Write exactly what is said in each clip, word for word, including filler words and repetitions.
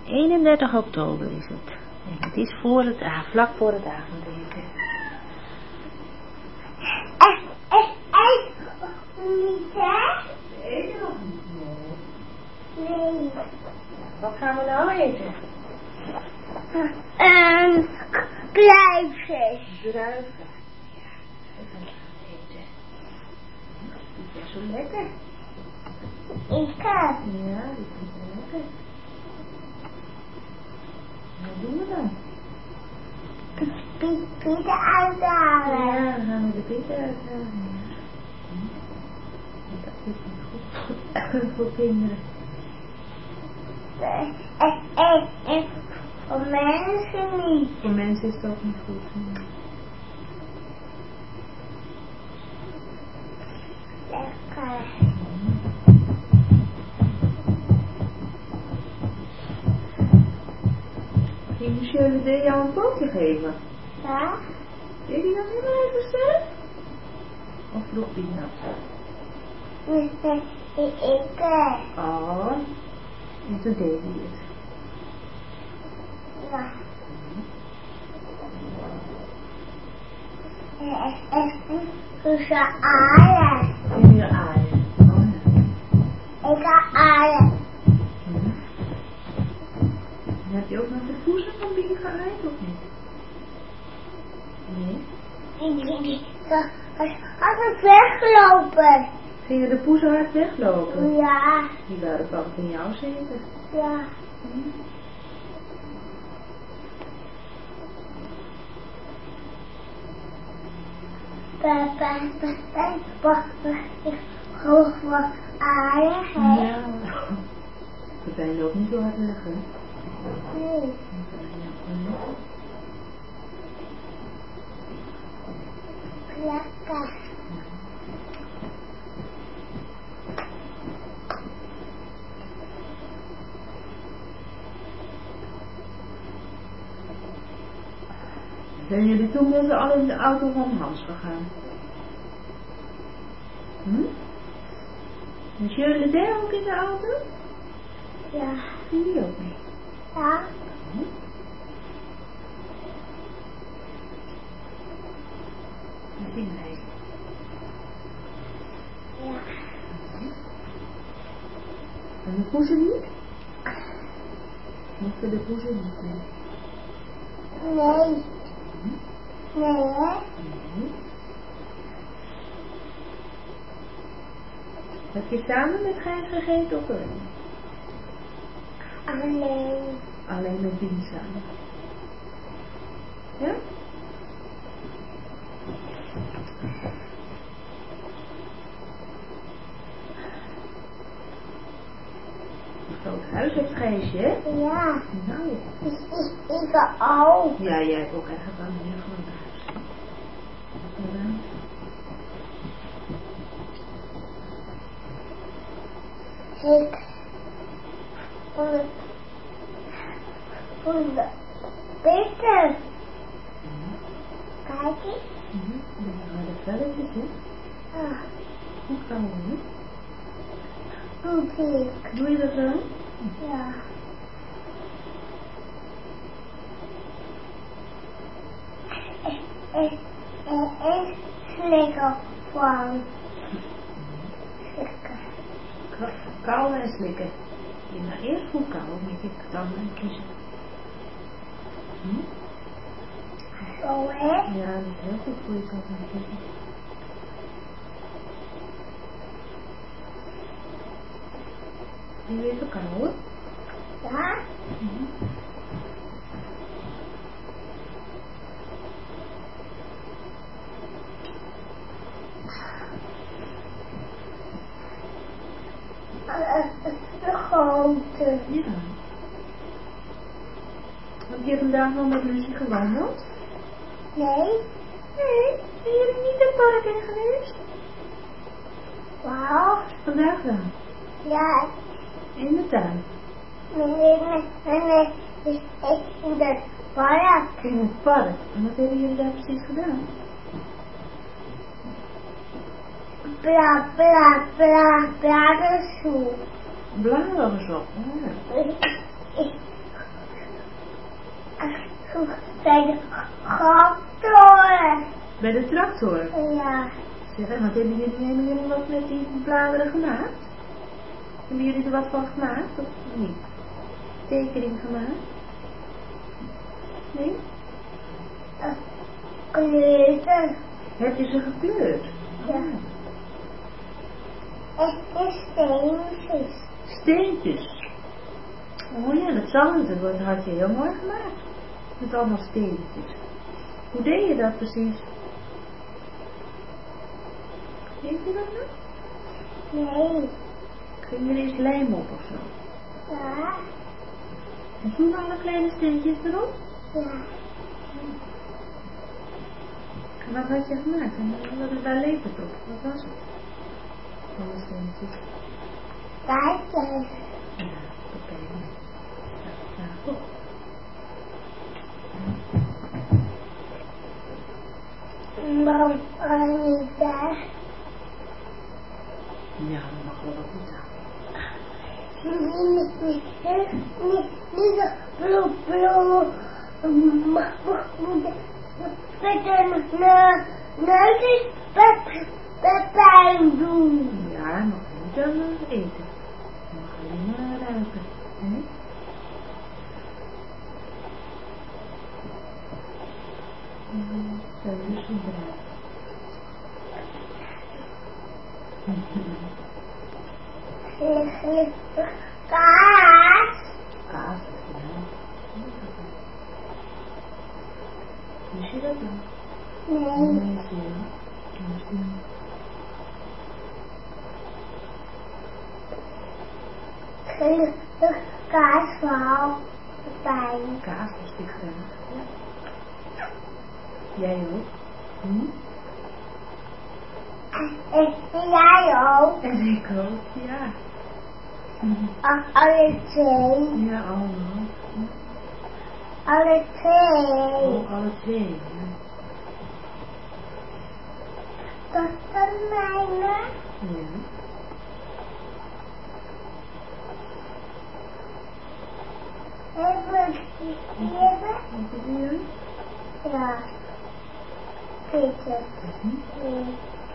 eenendertig oktober is het. En het is voor het, ah, vlak voor het avondeten. Eh, eh, eh, niet hè? Eten nog niet? Nee. Nee. Wat gaan we nou eten? Een kluifjes. Druiven. Ja, dat gaan we eten. Die is zo lekker. Ik heb. Ja, die vind ik wel lekker. Wat doen we dan? Pieten uithalen. Ja, dan gaan we de pieten uithalen. Dat is niet goed voor kinderen. Eh, eh, eh, voor mensen niet. Voor mensen is het ook niet goed. Lekker. Ging monsieur de jou een pootje geven? Ja? Deed hij dat helemaal even zelf? Of vroeg hij dat? Ik, ik, eh, Oh, en toen deed hij het. ja. Eh, eh, eh, tussen aarde. In je aarde. Oh ja. Ik ga aarde. Hm. En heb je ook nog de poezen van Bibi geaaid of niet? Nee. Die, die, die, als ik weglopen. Gingen de poezen hard weglopen? Ja, Die waren bang van jou zeker. ja. Hm. Papa, papa, papa, ik hoog van aarde, hè? Ja. Dat zijn ook niet zo hard leggen. Nee. Lekker. Zijn jullie toen met z'n allen in de auto van Hans gegaan? Hm? Is jullie daar ook in de auto? Ja. Ging die ook niet? Ja. Hm? Wat ging hij? Ja. En de poezen niet? Mochten de poezen niet mee? Nee. Hm? Nee, hè? Nee. Heb je samen met Gijs gegeten of alleen? Alleen. Alleen met Bibi samen. Ja? Een groot huis heeft Gijsje, hè? Ja. Nou ja. Ik, ik, ik ook. Ja, jij hebt ook echt een heel groot huis. Ja. Ik. Honderd. Honderd. Beter. Kijk eens. Mhm. Ja, dat velletjes, hè? Ah, Goed kauwen, hè? doe ik. Doe je dat wel? Ja. Eh, eh, eh, slikken van. Slikken. Ka- Kauwen en slikken. Je gaat eerst goed kauwen met je tanden en kiezen. Hm? Zo, hè? Ja, dat is heel goed voor je tanden en kiezen. Wil je even kauwen? Ja? Mhm. De grote. Ja. Heb je vandaag nog met Lucie gewandeld? Nee? Nee, ben je niet in het park in geweest? Wauw. Vandaag dan? Ja. In de tuin? Nee, nee, nee, nee. Is in het park. In het park. En wat hebben jullie daar precies gedaan? Bla, bla, bla, bladersoep. Bladeren gezocht. Oh, ja. Ik, ik bij de tractor. Bij de tractor? Ja. Zeg, en wat hebben jullie, hebben jullie wat met die bladeren gemaakt? Hebben jullie er wat van gemaakt of niet? Tekening gemaakt? Nee? Uh, kleuren. Heb je ze gekleurd? Ja. Echte steentjes. Steentjes? Oh ja, dat zal het. Dat had je heel mooi gemaakt. Met allemaal steentjes. Hoe deed je dat precies? Weet je dat nog? Nee. Ging er eens lijm op of zo? Ja. En toen alle kleine steentjes erop? Ja. En wat had je gemaakt? En wat, waar leek het op? Wat was het? Alle steentjes. Kijken. Ja, oké. Ja, goed. Waarom kan niet daar? Ja, dat mag wel wat niet aan. Niet, niet, niet, niet, niet zo bloed, bloed. Met een neus bij pijn doen. Ja, mag niet aan eten. Je mag alleen maar ruiken. Hè? Zo, dus een bruid. Kaas. Kaas, ja. Wist je dat dan? Nee. Nee, zie je. Misschien. Gelukkig kaas vooral pijn. Kaas was ik graag. Ja. Jij ook? Hm? En jij ook? En ik ook, ja. Alle twee. Ja, allemaal. Alle twee. Oh, alle twee, ja. Dat kan mijne. Ja. Hebben die hebben? Wat is er jullie? Ja. Peter. Hm? Nee.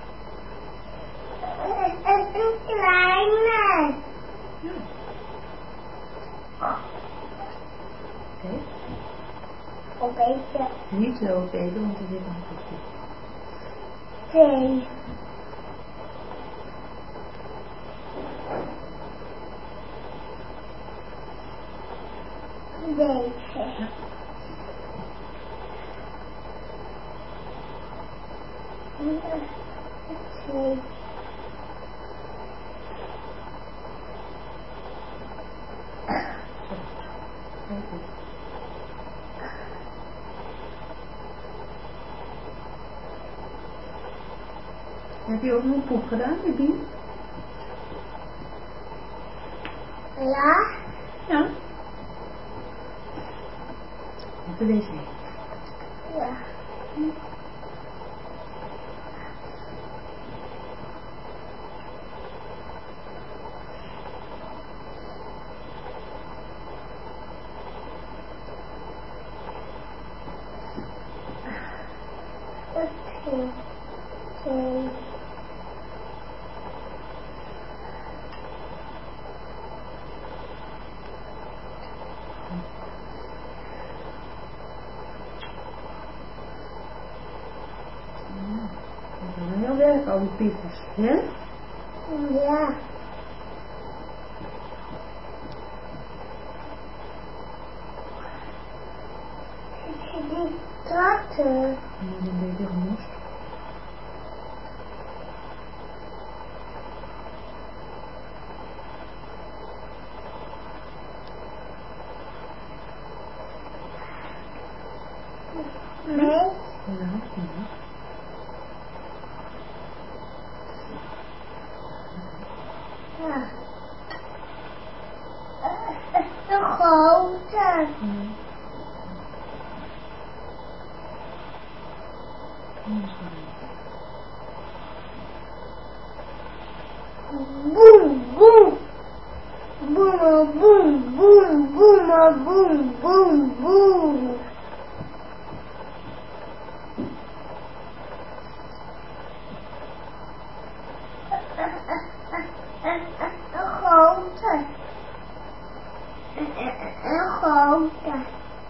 Het is een kleine. Ja. Oké. Opeten. Niet zo opeten, want er zit nog een kopje. Twee. Deze. Ja. Twee. Zo. Kijk eens. Heb je ook nog poep gedaan, Bibi? Ja. Ja. Op de wc. Ja. Oké. Twee. Dat is wel heel werk, al die piepers, hè? Ja. Die tractor. Moet een beetje gemorst. Nee. Ja, ja. Ja. Het is de grote. Ja. Kom eens maar. Boom, boom. Boom, boom, boom, boom, boom, boom, boom. Een grote.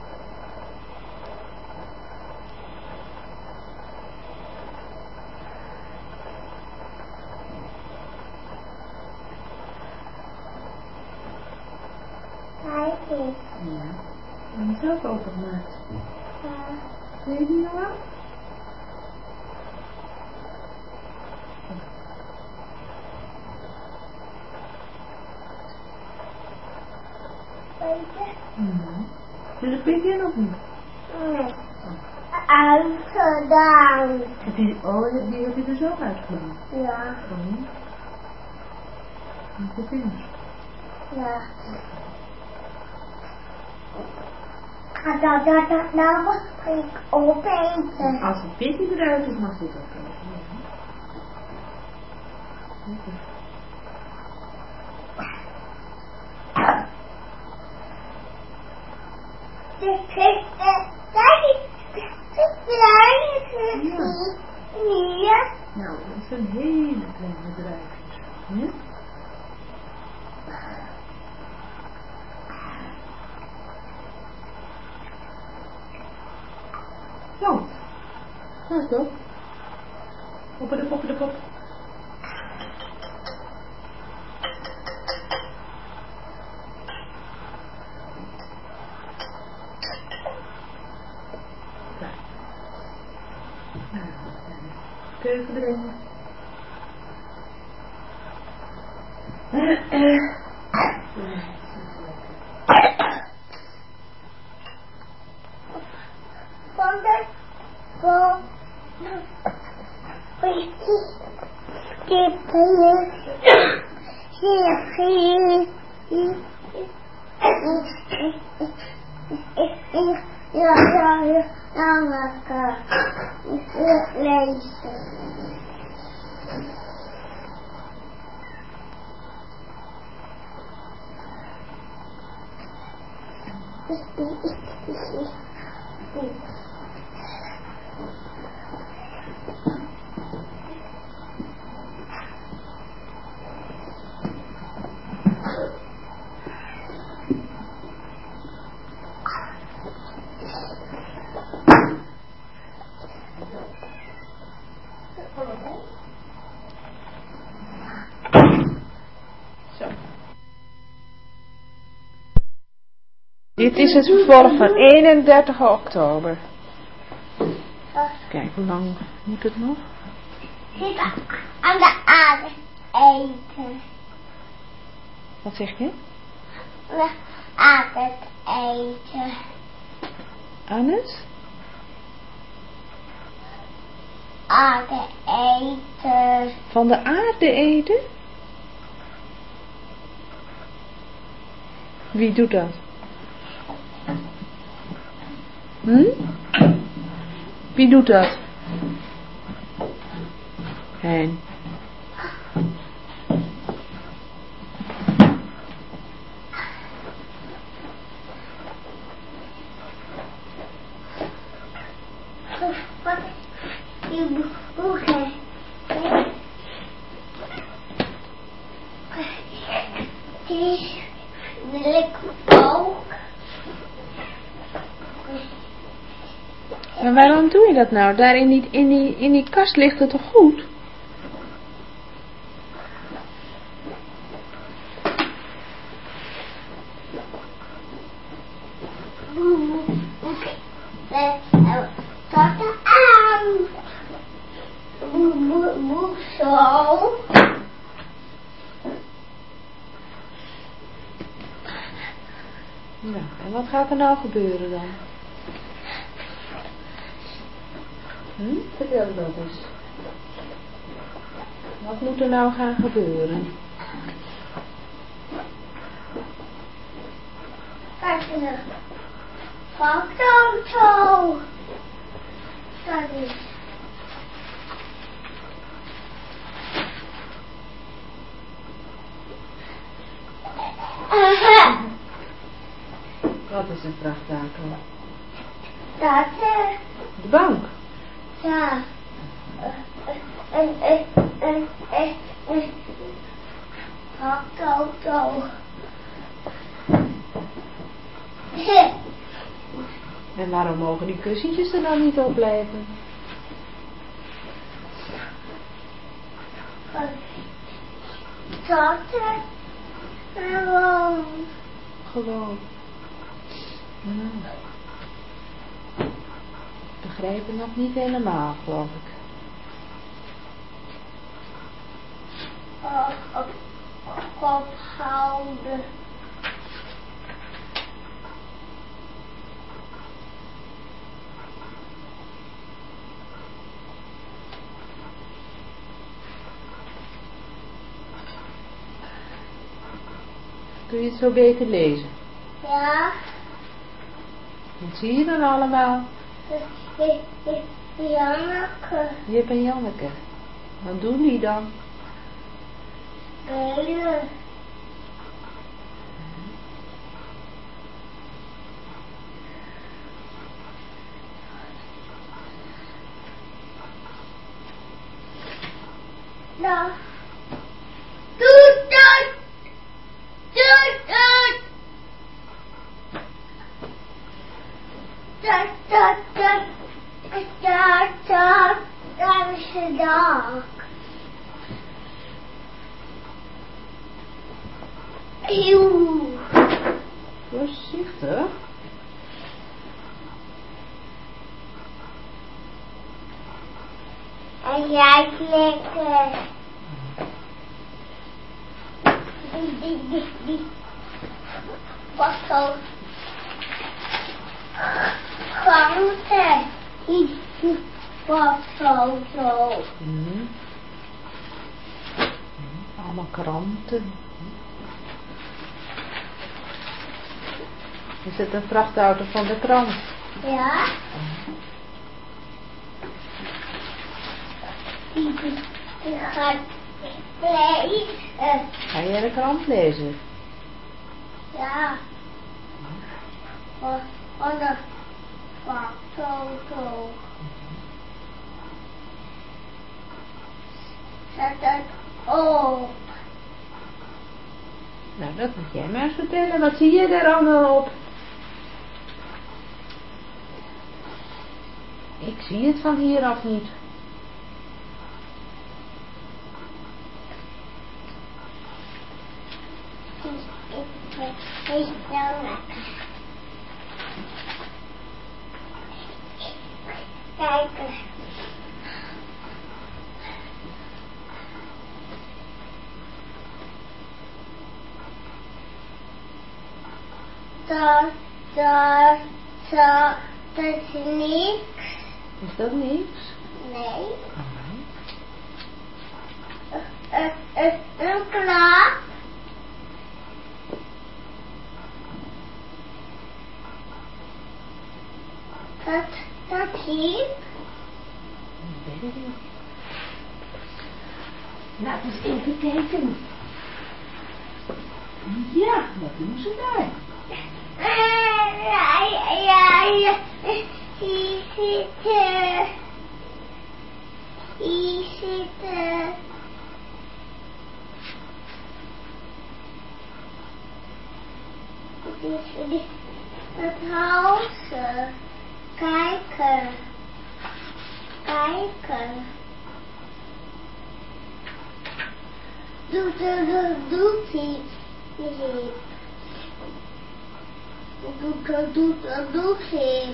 Kijk eens. Ja. En die zelf opengemaakt. Ja. Zie je die nou? Weet je? Mhm. Zit er pik in of niet? Nee. Uitgedaan. Heb je, oh, die heb je er zelf uitgedaan? Ja. Oh. Met je vingers? Ja. En dat, dat, dat, nou mag ik opeten. Als het pikje eruit is, mag je het ook eten. Ja. Dit is het. Het kleine hier. Nou, dat zijn hele kleine druifjes. Ja? Zo. Zo is dat. Op de pop, de pop. Keuken erin. Van de van kippen hier ja ja ja ja lekker lezen. Dit is het vervolg van eenendertig oktober. Kijk, hoe lang moet het nog? Zit aan de aarde eten. Wat zeg je? We aan het eten. Aan het? Aarde eten. Van de aarde eten? Wie doet dat? Hm? Wie doet dat? Hein. Wat je boeken. Die wil ik ook. Maar waarom doe je dat nou? Daar in die, in die, in die kast ligt het toch goed? Tot aan. Moe zo. Nou, en wat gaat er nou gebeuren dan? Hm? Vertel dat eens. Wat moet er nou gaan gebeuren? Kijk eens. Vrachtauto. Dat is. Wat is een vrachtauto? Dat is. De bank. Ja. En, en, en, en, en. Vrachtauto. En waarom mogen die kussentjes er dan niet op blijven? Dat is gewoon. Gewoon. Ja. Ik begrijp het nog niet helemaal, geloof ik. Uh, op kop houden. Kun je het zo beter lezen? Ja. Wat zie je dan allemaal? Janneke. Jip en Janneke. Wat doen die dan? Spelen. Nou. Doe dat! Doe dat! Dat, dat, dat. Dat, dat. Dat is de dag. Eeuw. Voorzichtig. En jij lekker. Die, die, die, die. Wat zo. Kranten. Die, die. Wat zo, zo. Mm. Allemaal kranten. Is het een vrachtauto van de krant? Ja. Die, die, die gaat lezen. Ga jij de krant lezen? Ja. Van, van de vrachtauto. Zet het op. Nou, dat moet jij maar eens vertellen. Wat zie je daar allemaal op? Ik zie het van hieraf niet. Hij is nou lekker. Kijk eens. Dat, dat, dat, dat is niks. Is dat niks? Nee. Oh. Een, een, een klaar. Dat, dat hier. Dat weet ik niet. Laat eens even kijken. Ja, wat doen ze daar? Ja, ja, ja. Hier zitten. Hier zitten. Dit is het huis. Kijken. Kijken. Doe, doe, doe, doet hij. Doe, doe, doe, doe, doet hij.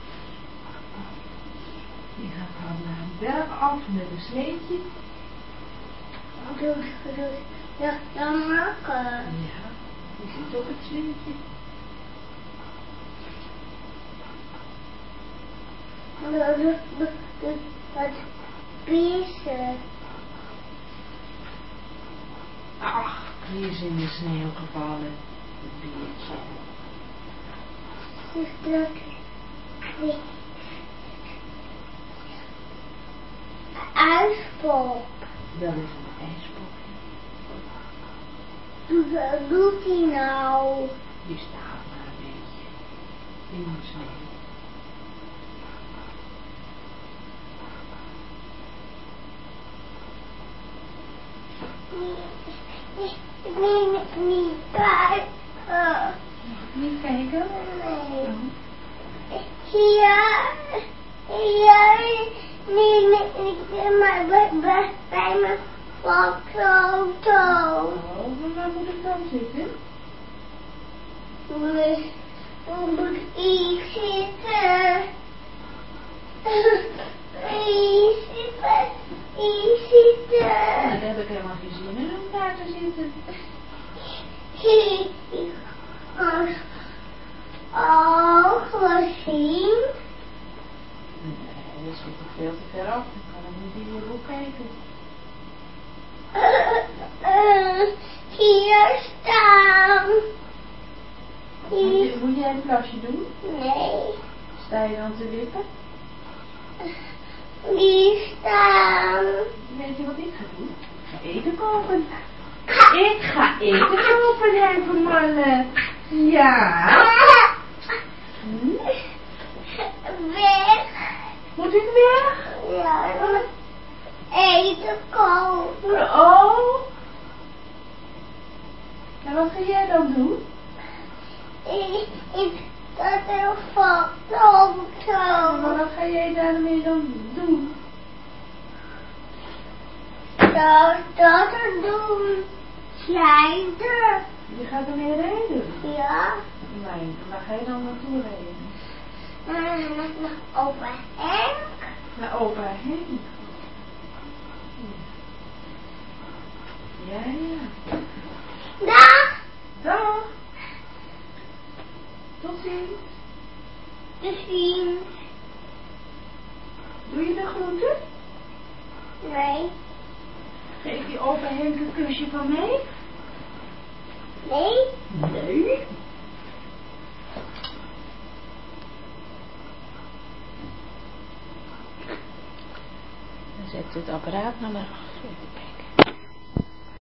Die gaat van de berg af met een sleetje. Doe, doe, ja, ja, maken. Ja, die zit op het sleetje. Doe, doe, doe, doe, wat pissen. Ach, die is in de sneeuw gevallen. Het biertje. Dus dat is ijspop. Dat is een ijspop. Wat doet hij nou? Die staat maar een beetje in de sneeuw. Ik wil niet kijken. Niet kijken? Nee. Hier, hier, nee, nee, nee, maar bij, bij, bij mijn foto. Oh, waar moet ik dan zitten? Moet, moet ik zitten? Ik zitten, ik zitten. Nou, daar heb ik helemaal geen zin in om daar te zitten. Ik was al gezien. Nee, dat zit er veel te ver af. Dan kan ik niet in je boek kijken. Uh, uh, hier staan. Moet, je, moet jij een plasje doen? Nee. Sta je dan te wippen? Die staan. Weet je wat ik ga doen? Ik ga eten kopen. Ik ga eten kopen, hè, voor mannen. Ja. Hm? Weg. Moet ik weg? Ja, eten kopen. Oh. En wat ga jij dan doen? Ik, ik dat een foto. Maar wat ga jij daarmee dan doen? Dat, dat er doen. Slijden. Je gaat ermee rijden? Ja. Nee, waar ga je dan naartoe rijden? Uh, met mijn opa Henk. Naar opa Henk. Ja, ja. Dag. Dag. Tot ziens. Te zien. Doe je de groeten? Nee. Geef je opa Henk een kusje van mij? Nee. Nee. Dan zet het apparaat naar de achter.